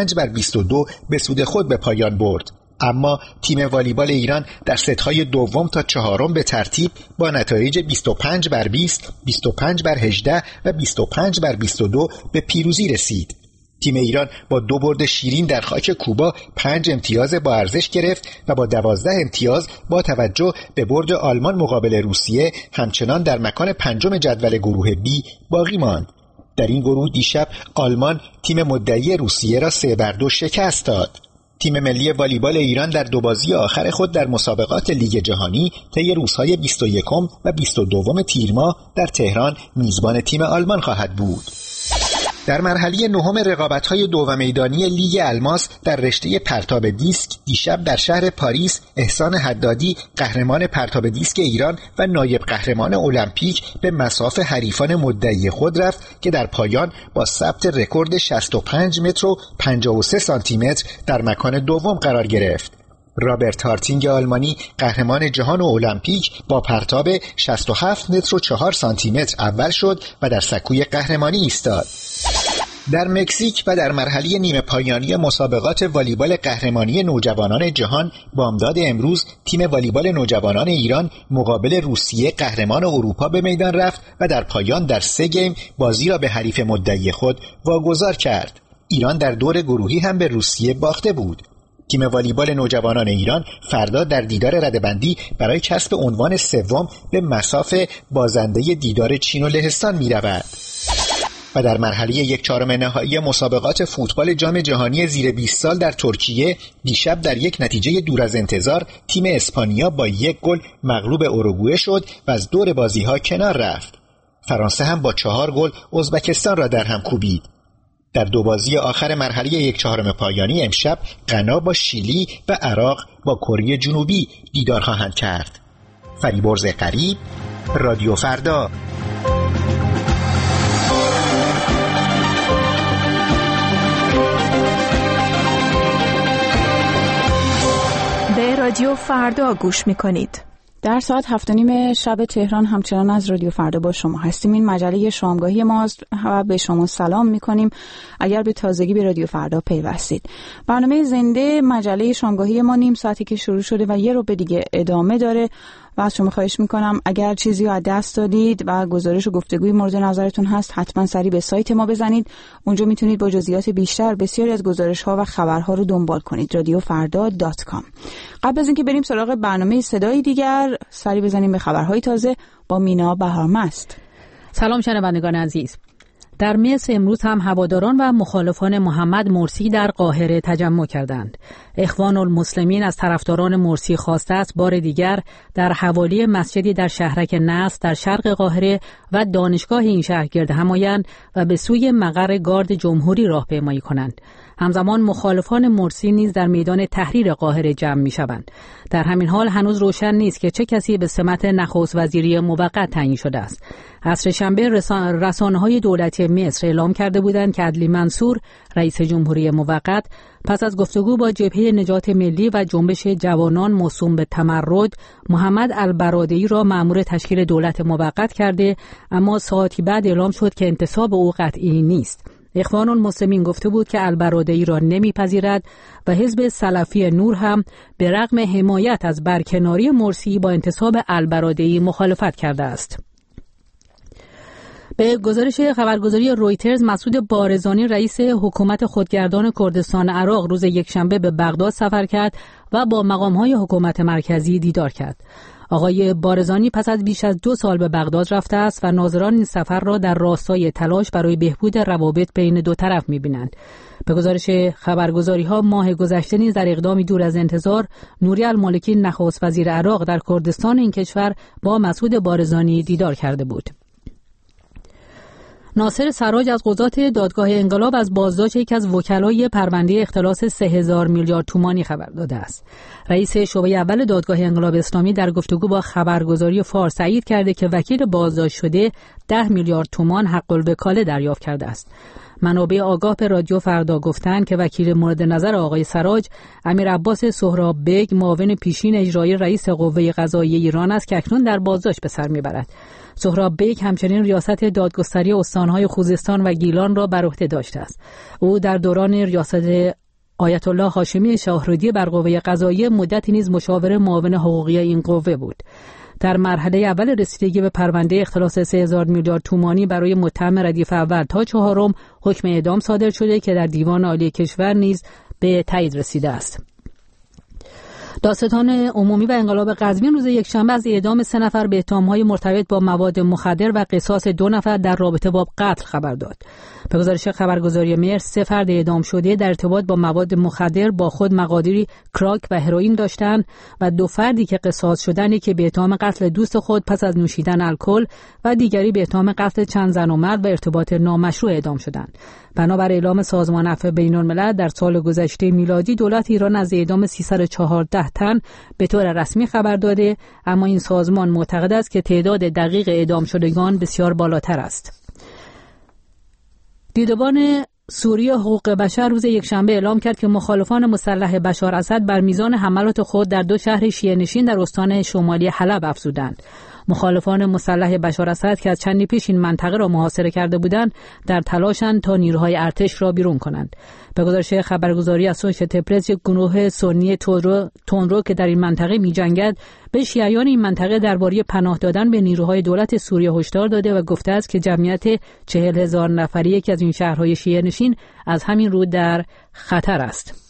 25-22 به سود خود به پایان برد. اما تیم والیبال ایران در ست‌های دوم تا چهارم به ترتیب با نتایج 25-20, 25-18 و 25-22 به پیروزی رسید. تیم ایران با 2 برد شیرین در خاک کوبا 5 امتیاز با ارزش گرفت و با 12 امتیاز با توجه به برد آلمان مقابل روسیه همچنان در مکان 5 جدول گروه B باقی ماند. در این گروه دیشب آلمان تیم مدعی روسیه را 3-2 شکست داد. تیم ملی والیبال ایران در 2 بازی آخر خود در مسابقات لیگ جهانی طی روزهای 21 و 22 تیر ماه در تهران میزبان تیم آلمان خواهد بود. در مرحله نهم رقابت‌های 2 میدانی لیگ الماس در رشته پرتاب دیسک دیشب در شهر پاریس احسان حدادی قهرمان پرتاب دیسک ایران و نایب قهرمان المپیک به مصاف حریفان مدعی خود رفت که در پایان با ثبت رکورد 65 متر و 53 سانتی متر در مکان دوم قرار گرفت. رابرت هارتینگ آلمانی قهرمان جهان و المپیک با پرتاب 67 متر و 4 سانتی متر اول شد و در سکوی قهرمانی ایستاد. در مکزیک و در مرحله نیمه پایانی مسابقات والیبال قهرمانی نوجوانان جهان بامداد امروز تیم والیبال نوجوانان ایران مقابل روسیه قهرمان اروپا به میدان رفت و در پایان در 3 گیم بازی را به حریف مدعی خود واگذار کرد. ایران در دور گروهی هم به روسیه باخته بود. تیم والیبال نوجوانان ایران فردا در دیدار رده‌بندی برای کسب عنوان 3 به مصاف بازنده دیدار چین و لهستان می‌رود. و در مرحله 1/4 نهایی مسابقات فوتبال جام جهانی زیر 20 سال در ترکیه دیشب در یک نتیجه دور از انتظار تیم اسپانیا با 1 گل مغلوب اوروگوئه شد و از دور بازی‌ها کنار رفت. فرانسه هم با 4 گل ازبکستان را در هم کوبید. در 2 بازی آخر مرحله 1/4 پایانی امشب غنا با شیلی و عراق با کره جنوبی دیدار خواهند کرد. فریبرز قریب، رادیو فردا. به رادیو فردا گوش می‌کنید. در ساعت 7:30 شب تهران همچنان از رادیو فردا با شما هستیم. این مجله شامگاهی ماست و به شما سلام میکنیم اگر به تازگی به رادیو فردا پیوستید. برنامه زنده مجله شامگاهی ما نیم ساعتی که شروع شده و 1 رو دیگه ادامه داره و از شما خواهش میکنم اگر چیزی رو از دست دادید و گزارش و گفتگوی مورد نظرتون هست حتما سری به سایت ما بزنید. اونجا میتونید با جزئیات بیشتر بسیاری از گزارش‌ها و خبرها رو دنبال کنید. radiofarda.com. قبل از اینکه بریم سراغ برنامه صدای دیگر سری بزنیم به خبرهای تازه با مینا بهارمست. سلام شنوندگان عزیز. در مصر امروز هم هواداران و مخالفان محمد مرسی در قاهره تجمع کردند. اخوان المسلمین از طرفداران مرسی خواسته است بار دیگر در حوالی مسجدی در شهرک نصر در شرق قاهره و دانشگاه این شهر گرد هم آیند و به سوی مقر گارد جمهوری راهپیمایی کنند. همزمان مخالفان مرسی نیز در میدان تحریر قاهره جمع می‌شوند. در همین حال هنوز روشن نیست که چه کسی به سمت نخست وزیری موقت تعیین شده است. عصر شنبه رسانه‌های دولتی مصر اعلام کرده بودند که عدلی منصور رئیس جمهوری موقت پس از گفتگو با جبهه نجات ملی و جنبش جوانان موسوم به تمرد محمد البرادعی را مأمور تشکیل دولت موقت کرده، اما ساعتی بعد اعلام شد که انتصاب او قطعی نیست. اخوان المسلمین گفته بود که البرادعی را نمیپذیرد و حزب سلفی نور هم به رغم حمایت از برکناری مرسی با انتصاب البرادعی مخالفت کرده است. به گزارش خبرگزاری رویترز مسعود بارزانی رئیس حکومت خودگردان کردستان عراق روز یکشنبه به بغداد سفر کرد و با مقام‌های حکومت مرکزی دیدار کرد. آقای بارزانی پس از بیش از 2 سال به بغداد رفته است و ناظران این سفر را در راستای تلاش برای بهبود روابط بین 2 طرف می‌بینند. به گزارش خبرگزاری‌ها ماه گذشته نیز در اقدامی دور از انتظار نوری المالکی نخست وزیر عراق در کردستان این کشور با مسعود بارزانی دیدار کرده بود. ناصر سراج از قضات دادگاه انقلاب از بازداشت یکی از وکلای پرونده اختلاس 3000 میلیارد تومانی خبر داده است. رئیس شعبه اول دادگاه انقلاب اسلامی در گفتگو با خبرگزاری فارس تایید کرده که وکیل بازداشت شده 10 میلیارد تومان حق الوکاله دریافت کرده است. منابع آگاه به رادیو فردا گفتند که وکیل مورد نظر آقای سراج امیر عباس سهراب بیگ معاون پیشین اجرایی رئیس قوه قضاییه ایران است که اکنون در بازداشت به سر میبرد. سهراب بیگ همچنین ریاست دادگستری استانهای خوزستان و گیلان را بر عهده داشته است. او در دوران ریاست آیت الله هاشمی شاهرودی بر قوه قضاییه مدتی نیز مشاور معاون حقوقی این قوه بود. در مرحله اول رسیدگی به پرونده اختلاس 3000 میلیارد تومانی برای متهم ردیف اول تا 4م حکم اعدام صادر شده که در دیوان عالی کشور نیز به تایید رسیده است. دادستان عمومی و انقلاب قزوین روز یکشنبه از اعدام 3 نفر به اتهام‌های مرتبط با مواد مخدر و قصاص 2 نفر در رابطه با قتل خبر داد. به گزارش خبرگزاری مر 3 فرد اعدام شده در ارتباط با مواد مخدر با خود مقادیری کراک و هروئین داشتند و 2 فردی که قصاص شدند که به اتهام قتل دوست خود پس از نوشیدن الکل و دیگری به اتهام قتل چند زن و مرد و ارتباط نامشروع اعدام شدند. بنابر اعلام سازمان عفو بین‌الملل در سال گذشته میلادی دولت ایران از اعدام 314 تن به طور رسمی خبر داده، اما این سازمان معتقد است که تعداد دقیق اعدام شدگان بسیار بالاتر است. دیدبان سوریه حقوق بشر روز یکشنبه اعلام کرد که مخالفان مسلح بشار اسد بر میزان حملات خود در 2 شهر شیعه نشین در استان شمالی حلب افزودند. مخالفان مسلح بشار اسد که از چندی پیش این منطقه را محاصره کرده بودند در تلاشند تا نیروهای ارتش را بیرون کنند. به گزارش خبرگزاری اسوشیتد پرس، یک گروه سنی تندرو که در این منطقه می‌جنگد به شیعیان این منطقه درباره پناه دادن به نیروهای دولت سوریه هشدار داده و گفته است که جمعیت 40,000 نفری یکی از این شهرهای شیعه نشین از همین رو در خطر است.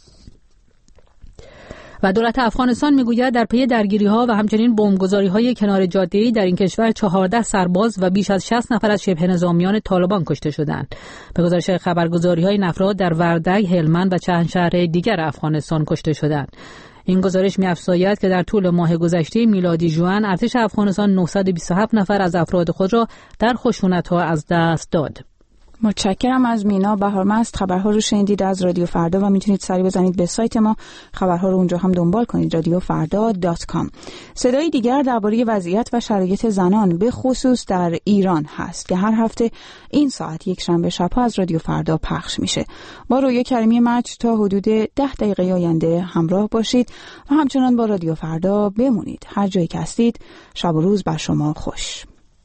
و دولت افغانستان میگوید در پی درگیری‌ها و همچنین بمبگذاری‌های کنار جاده‌ای در این کشور 14 سرباز و بیش از 60 نفر از شبه نظامیان طالبان کشته شدند. به گزارش خبرگزاری‌های این افراد در وردگ، هلمند و چند شهر دیگر افغانستان کشته شدند. این گزارش می‌افزاید که در طول ماه گذشته میلادی ژوئن ارتش افغانستان 927 نفر از افراد خود را در خشونت‌ها از دست داد. متشکرم از مینا بهارمست. خبرها رو شنیدید از رادیو فردا و میتونید سری بزنید به سایت ما، خبرها رو اونجا هم دنبال کنید، radiofarda.com. صدای دیگر درباره وضعیت و شرایط زنان به خصوص در ایران هست که هر هفته این ساعت یک شنبه شب‌ها از رادیو فردا پخش میشه. با رویا کریمی مچ تا حدود 10 دقیقه آینده همراه باشید و همچنان با رادیو فردا بمونید. هر جایی که هستید شب و روز بر شما خوش.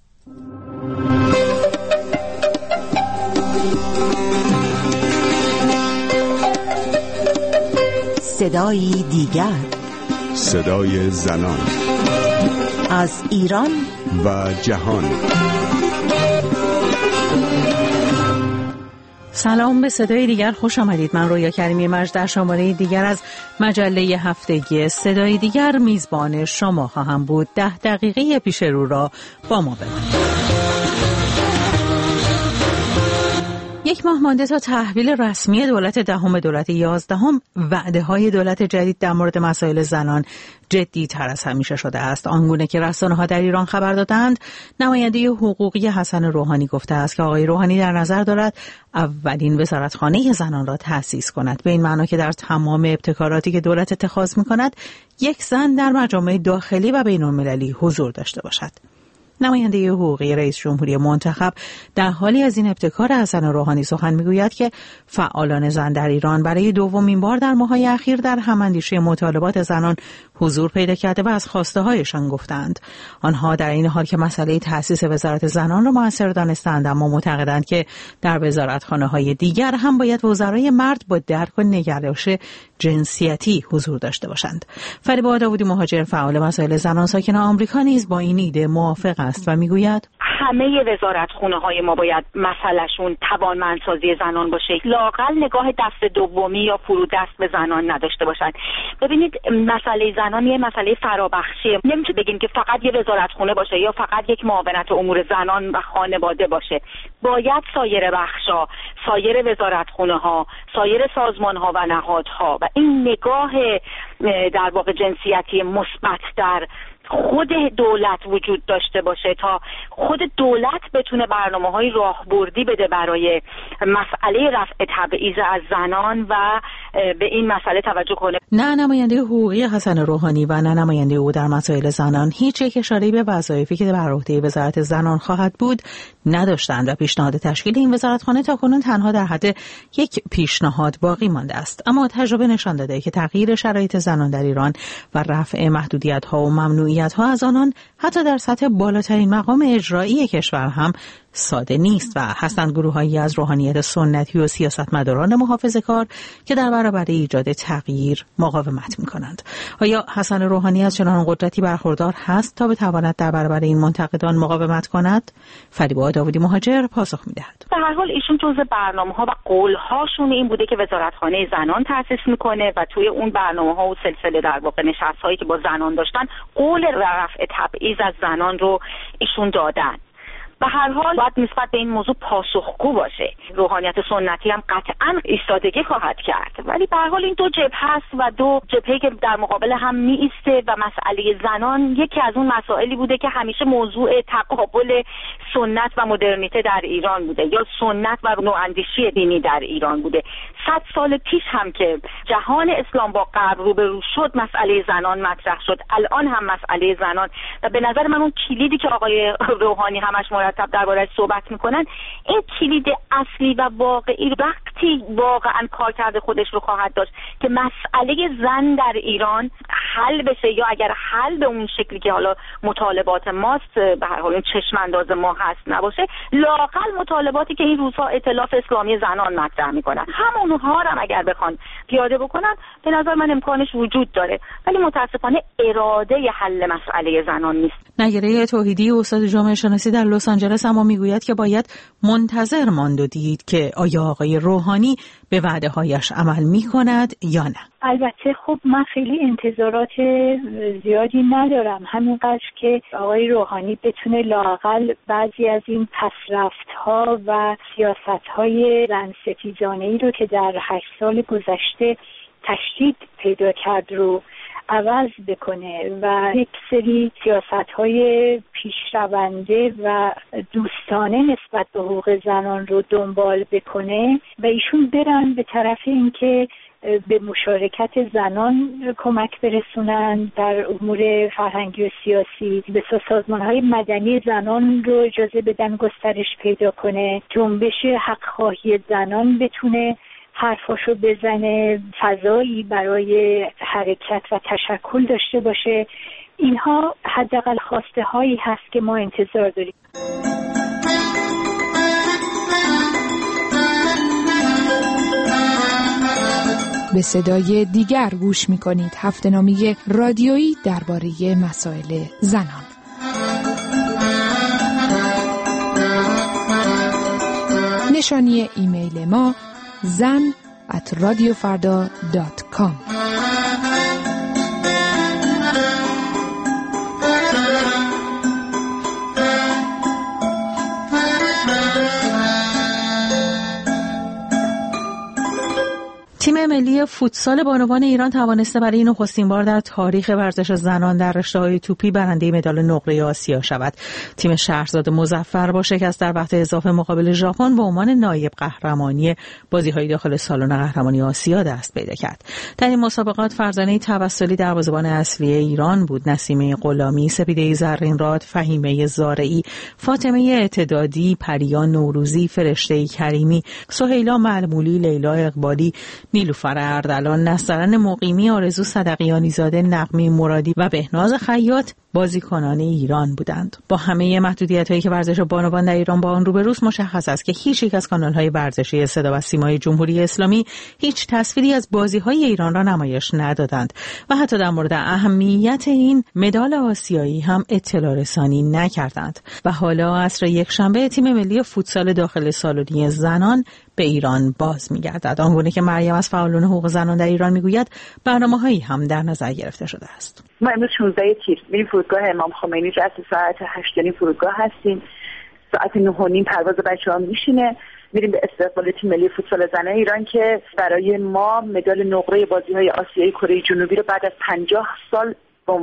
صدای دیگر، صدای زنان از ایران و جهان. سلام، به صدای دیگر خوش آمدید. من رویا کریمی مچ در شماره دیگر از مجله هفتگی صدای دیگر میزبان شما خواهم بود. 10 دقیقه پیش رو را با ما بمانید. یک ماه مانده تا تحویل رسمی دولت دهم به دولت 11، وعده‌های دولت جدید در مورد مسائل زنان جدی‌تر از همیشه شده است. آنگونه که رسانه‌ها در ایران خبر دادند، نماینده حقوقی حسن روحانی گفته است که آقای روحانی در نظر دارد اولین وزارتخانه زنان را تأسیس کند، به این معنا که در تمام ابتکاراتی که دولت اتخاذ می‌کند یک زن در مجامع داخلی و بین‌المللی حضور داشته باشد. نماینده حقوقی رئیس جمهوری منتخب در حالی از این ابتکار حسن روحانی سخن میگوید که فعالان زن در ایران برای دومین بار در ماه‌های اخیر در هم‌اندیشه مطالبات زنان حضور پیدا کرده و از خواسته هایشان گفتند. آنها در این حال که مسئله تأسیس وزارت زنان را موثر دانستند، اما معتقدند که در وزارتخانه‌های دیگر هم باید وزرای مرد با درک و نگرش جنسیتی حضور داشته باشند. فریبا داوودی مهاجر، فعال مسائل زنان ساکن آمریکا، نیز با این ایده موافق است و میگوید همه وزارتخانه‌های ما باید مسئلهشون توانمندسازی زنان باشه، لااقل نگاه دست دومی یا فرودست به زنان نداشته باشن. ببینید مسئله زنان یه مسئله فرابخشیه. نمیشه بگیم که فقط یه وزارتخانه باشه یا فقط یک معاونت امور زنان و خانواده باشه. باید سایر بخشا، سایر وزارتخانه‌ها، سایر سازمان‌ها و نهادها و این نگاه در واقع جنسیتی مثبت در خود دولت وجود داشته باشه تا خود دولت بتونه برنامه‌های راهبردی بده برای مسئله رفع تبعیض از زنان و به این مسئله توجه کنه. نه نماینده حقوقی حسن روحانی و نه نماینده او در مسائل زنان هیچ یک اشاره‌ای به وظایفی که بر عهده وزارت زنان خواهد بود نداشتند و پیشنهاد تشکیل این وزارتخانه تاکنون تنها در حد یک پیشنهاد باقی مانده است. اما تجربه نشان داده که تغییر شرایط زنان در ایران و رفع محدودیت‌ها و ممنوعیت‌ها از آنان حتی در سطح بالاترین مقام اجرایی کشور هم ساده نیست و هستند گروه‌هایی از روحانیت سنتی و سیاستمداران محافظه‌کار که در برابر ایجاد تغییر مقاومت می‌کنند. آیا حسن روحانی از چنان قدرتی برخوردار هست تا بتواند در برابر این منتقدان مقاومت کند؟ فریبا داوودی مهاجر پاسخ می‌دهد. به هر حال ایشون جزء برنامه‌ها و قول‌هاشون این بوده که وزارتخانه زنان تأسیس می‌کنه و توی اون برنامه‌ها و سلسله در واقع نشست‌هایی که با زنان داشتن قول رفع تبعیض از زنان رو ایشون دادن. به هر حال باید نسبت به این موضوع پاسخگو باشه. روحانیت سنتی هم قطعاً ایستادگی خواهد کرد، ولی به هر حال این دو جبهه هست و دو جبهه‌ای که در مقابل هم می‌ایسته و مسئله زنان یکی از اون مسائلی بوده که همیشه موضوع تقابل سنت و مدرنیته در ایران بوده یا سنت و نواندیشی دینی در ایران بوده. 100 سال پیش هم که جهان اسلام با غرب روبرو شد مسئله زنان مطرح شد، الان هم مسئله زنان و به نظر من اون کلیدی که آقای روحانی همش مورد مخاطب درباره‌اش صحبت میکنن، این کلید اصلی و واقعی وقتی واقعا کارکرد خودش رو خواهد داشت که مسئله زن در ایران حل بشه، یا اگر حل به اون شکلی که حالا مطالبات ماست به هر حال اون چشم انداز ما هست نباشه، لااقل مطالباتی که این روزها ائتلاف اسلامی زنان مطرح میکنن همونها هم اگر بخوان پیاده بکنن به نظر من امکانش وجود داره، ولی متاسفانه اراده حل مسئله زنان نیست. نگره توحیدی استاد جامعه شناسی در لس آنجلس اما میگوید که باید منتظر ماند و دید که آیا آقای روحانی به وعده‌هایش عمل میکند یا نه. البته خب من خیلی انتظارات زیادی ندارم، همینقدر که آقای روحانی بتونه لااقل بعضی از این پسرفت‌ها و سیاست‌های زن‌ستیزانه‌ای رو که در 8 سال گذشته تشدید پیدا کرد رو عوض بکنه و یک سری سیاست‌های پیشرونده و دوستانه نسبت به حقوق زنان رو دنبال بکنه و ایشون برن به طرف اینکه به مشارکت زنان کمک برسونن در امور فرهنگی و سیاسی، به سازمان‌های مدنی زنان رو اجازه بدن گسترش پیدا کنه، جنبش حق‌خواهی زنان بتونه حرفاشو بزنه، فضایی برای حرکت و تشکل داشته باشه. اینها حداقل خواسته هایی هست که ما انتظار داریم. به صدای دیگر گوش می‌کنید، هفته‌نامه رادیویی درباره مسائل زنان. نشانی ایمیل ما zan@radiofarda.com. تیم ملی فوتسال بانوان ایران توانسته برای این نخستین بار در تاریخ ورزش زنان در رشته‌های توپی برنده مدال نقره آسیا شود. تیم شهرزاد مظفر با شکست در وقت اضافه مقابل ژاپن به عنوان نایب قهرمانی بازی‌های داخل سالن قهرمانی آسیا دست پیدا کرد. در این مسابقات فرزانه توسلی دروازه‌بان اصلی ایران بود. نسیمه غلامی، سپیده زرین‌راد، فهیمه زارعی، فاطمه اعتدادی، پریان نوروزی، فرشته کریمی، سهیلا معلمولی، لیلا اقبالی، نیلوفر اردلان، نصرن مقیمی، آرزو صدقیانی زاده، نغمه مرادی و بهناز خیاط بازیکنان ایران بودند. با همه محدودیت‌هایی که ورزش بانوان در ایران با آن روبروست، مشخص است که هیچ یک از کانال‌های ورزشی صدا و سیمای جمهوری اسلامی هیچ تصویری از بازی‌های ایران را نمایش ندادند و حتی در مورد اهمیت این مدال آسیایی هم اطلاع رسانی نکردند. و حالا عصر یکشنبه تیم ملی فوتسال داخل سالنی زنان به ایران باز می‌گردد. آنگونه که مریم از فعالان حقوق زنان در ایران می‌گوید، برنامه‌هایی هم در نظر گرفته شده است. ما امروز 16 تیر میریم فرودگاه امام خمینی، جهت ساعت 8 فرودگاه هستیم. ساعت 9:30 پرواز بچه‌ها میشینه، میریم به استقبال تیم ملی فوتسال زنان ایران که برای ما مدال نقره بازی‌های آسیایی کره جنوبی رو بعد از 50 سال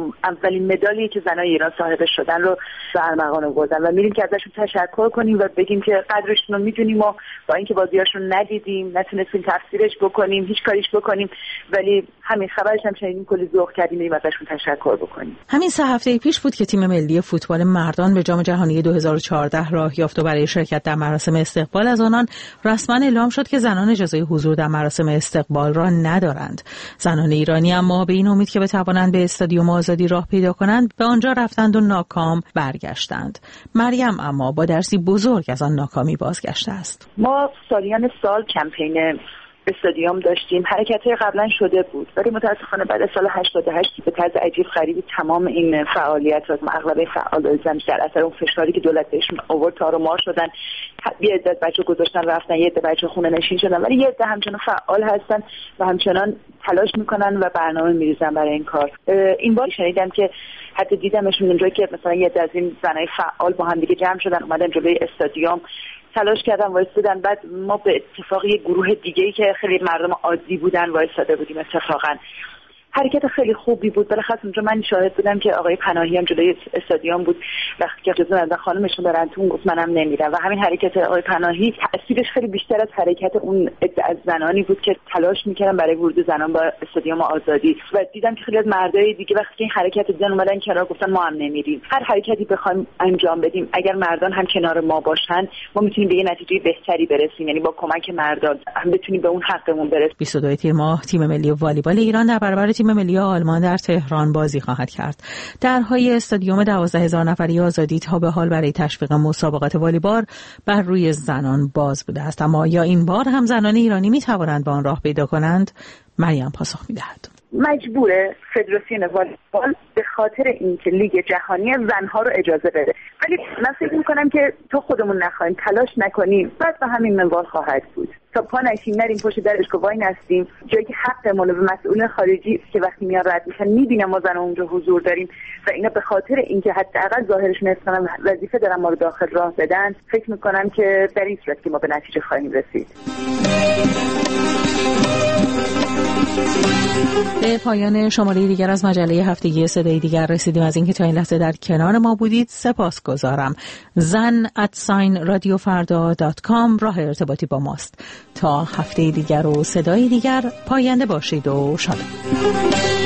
اولین مدالی که زنای ایران صاحبش شدن رو به ارمغان آوردن و میریم که ازشون تشکر کنیم و بگیم که قدرشون رو میدونیم و با اینکه بازیاشون ندیدیم، نتونستیم تفسیرش بکنیم، هیچ کاریش بکنیم، ولی همین خبرش هم شنیدیم، کلی ذوق کردیم، میریم ازشون تشکر بکنیم. همین 3 هفته پیش بود که تیم ملی فوتبال مردان به جام جهانی 2014 راه یافت و برای شرکت در مراسم استقبال از آنان رسما اعلام شد که زنان اجازه حضور در مراسم استقبال را ندارند. زنان ایرانی اما به این امید که بتوانند به استادیوم آزادی راه پیدا کنند به آنجا رفتند و ناکام برگشتند. مریم اما با درسی بزرگ از آن ناکامی بازگشته است. ما سالیان سال کمپین استادیوم داشتیم، حرکت‌های قبلا شده بود، ولی متاسفانه بعد از سال 88 به طرز عجیب غریبی تمام این فعالیت و اغلب فعالان در اثر اون فشاری که دولت بهشون آورد تار و مار شدن. یه عده بچه گذاشتن رفتن، یه عده بچه خونه نشین شدن، ولی یه عده همچنان فعال هستن و همچنان تلاش میکنن و برنامه میریزن برای این کار. این بار شنیدم که حتی دیدمشون اونجایی که مثلا یه عده از این زنای فعال با هم دیگه جمع شدن، اومدن جلوی استادیوم تلاش کردن وایسادن. بعد ما به اتفاق یه گروه دیگه‌ای که خیلی مردم عادی بودن وایساده بودیم اتفاقا حرکت خیلی خوبی بود. بالاخره اونجا من شاهد بودم که آقای پناهی هم جلوی استادیوم بود، وقتی که اجازه ندادن خانمشون برن تو، گفت منم نمیرم. و همین حرکت آقای پناهی تاثیرش خیلی بیشتر از حرکت اون عده از زنانی بود که تلاش میکردن برای ورود زنان با استادیوم آزادی. و دیدم که خیلی از مردای دیگه وقتی که این حرکت دیدن اومدن کنار، گفتن ما هم نمیریم. هر حرکتی بخوایم انجام بدیم اگر مردان هم کنار ما باشن، ما میتونیم به یه نتیجه بهتری برسیم، یعنی با کمک مردان هم بتونیم به اون حقمون برسیم. 22 تیر ماه تیم ملی والیبال ایران در برابر تیم ملی آلمان در تهران بازی خواهد کرد. درهای استادیوم 12,000 نفری آزادی تا به حال برای تشویق مسابقات والیبال بر روی زنان باز بوده است، اما یا این بار هم زنان ایرانی می توانند به آن راه پیدا کنند؟ مریم پاسخ می‌دهد. مجبوره فدراسیون والیبال به خاطر اینکه لیگ جهانی زنها رو اجازه بده، ولی من فکر می‌کنم که تو خودمون نخواهیم تلاش نکنیم بعد به همین منوال خواهد بود. تا پا نشیم نریم پشت درش که وای نستیم جایی که حقمون به مسئولین خارجی که وقتی میان رد میشن میبینن ما زن اونجا حضور داریم و اینا به خاطر اینکه حداقل ظاهرشون اصلا وظیفه دارن ما رو داخل راه بدن، فکر می‌کنم که در این صورت که ما به نتیجه خواهیم رسید. به پایان شماره دیگر از مجله هفتگی صدای دیگر رسیدیم. از اینکه تا این لحظه در کنار ما بودید سپاسگزارم. zan@radiofarda.com راه ارتباطی با ماست. تا هفته دیگر و صدای دیگر پاینده باشید و شاد.